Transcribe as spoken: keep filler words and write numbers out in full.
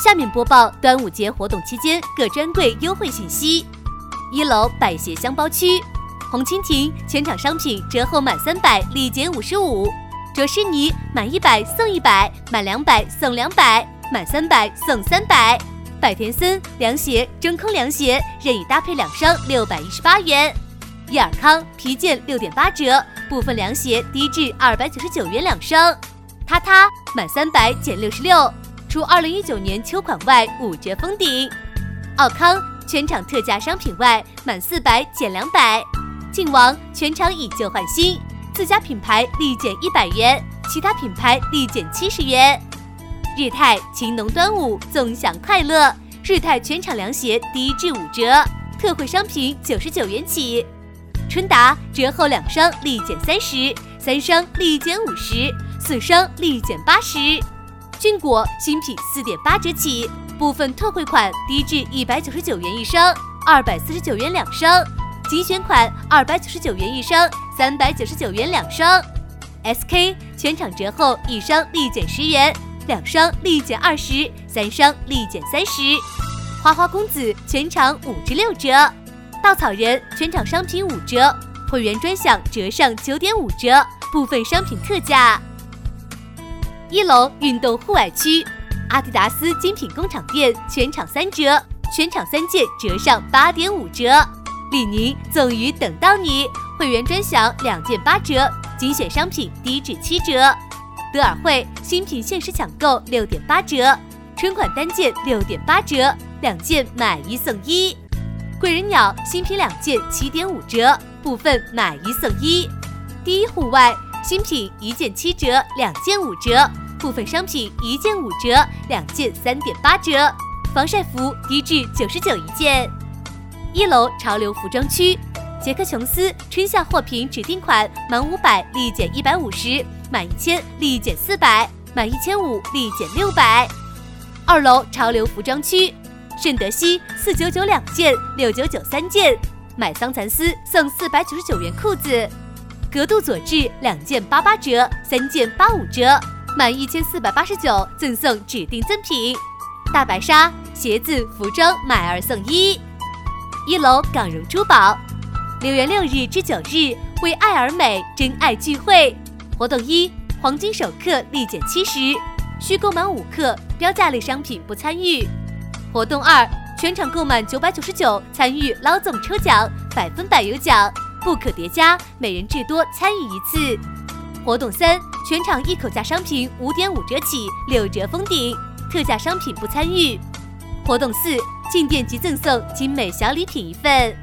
下面播报端午节活动期间各专柜优惠信息。一楼百协箱包区，红蜻蜓全场商品折后满三百立减五十五，卓诗妮满一百送一百，满两百送两百，满三百送三百。百田森凉鞋中空凉鞋任意搭配两双六百一十八元。益尔康皮件六点八折，部分凉鞋低至二百九十九元两双。他他满三百减六十六，除二零一九年秋款外五折封顶。奥康全场特价商品外满四百减两百。晋王全场以旧换新，自家品牌立减一百元，其他品牌立减七十元。日泰情浓端午纵享快乐，日泰全场凉鞋低至五折，特惠商品九十九元起。春达折后两双立减三十，三双立减五十，四双立减八十。俊果新品四点八折起，部分特惠款低至一百九十九元一双，二百四十九元两双。精选款二百九十九元一双，三百九十九元两双。S K 全场折后一双立减十元，两双立减二十，三双立减三十。花花公子全场五至六折。稻草人全场商品五折，会员专享折上九点五折，部分商品特价。一楼运动户外区，阿迪达斯精品工厂店全场三折，全场三件折上八点五折。李宁纵鱼等到你，会员专享两件八折，精选商品低至七折。德尔惠新品限时抢购六点八折，春款单件六点八折，两件买一送一。贵人鸟新品两件七点五折，部分买一送一。第一户外新品一件七折，两件五折，部分商品一件五折，两件三点八折。防晒服低至九十九一件。一楼潮流服装区，杰克琼斯春夏货品指定款满五百立减一百五十，满一千立减四百，满一千五立减六百。二楼潮流服装区，圣德西四九九两件，六九九三件，买桑蚕丝送四百九十九元裤子。格度佐治两件八八折，三件八五折，满一千四百八十九赠送指定赠品。大白鲨鞋子服装买二送一。一楼港荣珠宝，六月六日至九日为爱而美真爱聚会活动一，黄金首克立减七十，需购满五克标价类商品不参与。活动二，全场购满九百九十九参与捞总抽奖，百分百有奖，不可叠加，每人至多参与一次。活动三，全场一口价商品五点五折起，六折封顶，特价商品不参与。活动四，进店即赠送精美小礼品一份。